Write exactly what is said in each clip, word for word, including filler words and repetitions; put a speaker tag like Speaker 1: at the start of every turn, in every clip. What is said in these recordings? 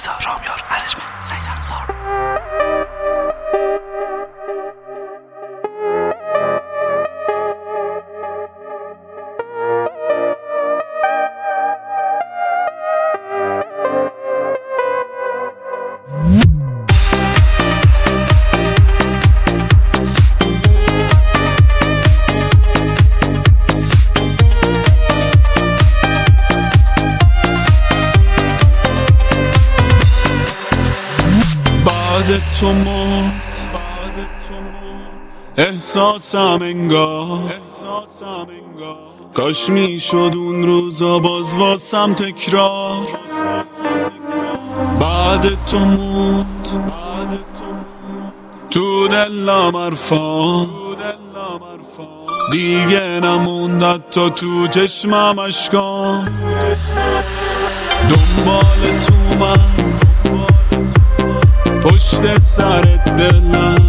Speaker 1: رضا رامیار ارجمند سعید انصار.
Speaker 2: بعد تو مرد احساسم انگار کاش می شد اون روزا باز واسم تکرار. بعد تو مرد تو دلم حرفا دیگه نموند تا تو چشمم اشکام. دنبال تو من پشت سرت دلم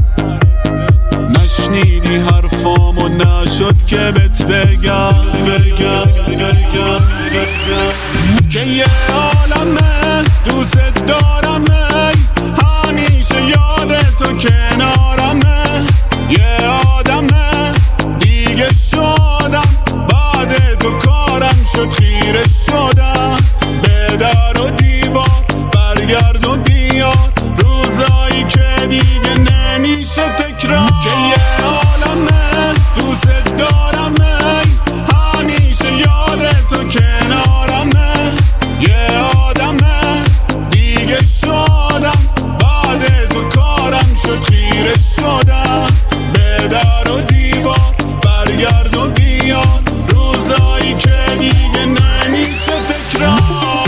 Speaker 2: نشنیدی حرفامو نشد که بهت بگم بگم بگم که یه عالمه دوست دارمه همیشه یاد تو کنارمه. یه آدمه دیگه شدم بعد تو کارم شد خیره شدم. به در و دیوار برگرد و بیار روزایی که دیگه نمیشه تکرار. که یه عالمه دوست دارمه همیشه یاد تو کنارمه. یه آدمه دیگه شدم بعد تو کارم شد خیره شدم. به در و دیوار برگرد و بیار روزایی که دیگه نمیشه تکرار.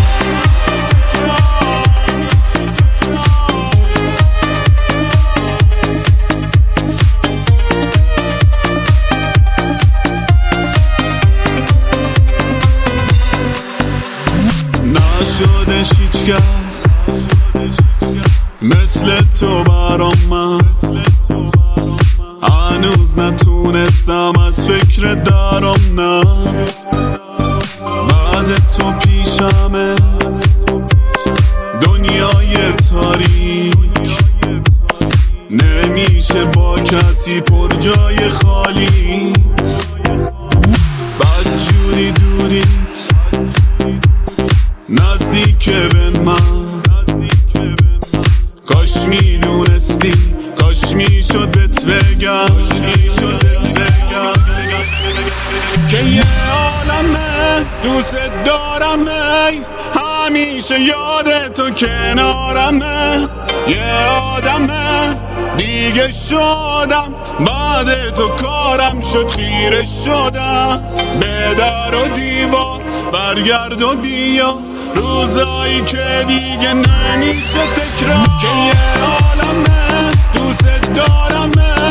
Speaker 2: نشدش هیچ کس مثل تو برام من هنوز نتونستم از فکر درام نه. بعد تو پیشمه دنیای تاریک نمیشه با کسی پر جای خالیت. بد جوری دوریت نزدیک به من کاش میدونستی کاش میشد بهت بگم که یه عالمه دوست دارمه همیشه یاد تو کنارمه. یه آدمه دیگه شدم بعد تو کارم شد خیره شدم. به در و دیوار برگرد و بیا روزایی که دیگه نمیشه تکرار. که یه عالمه دوست دارمه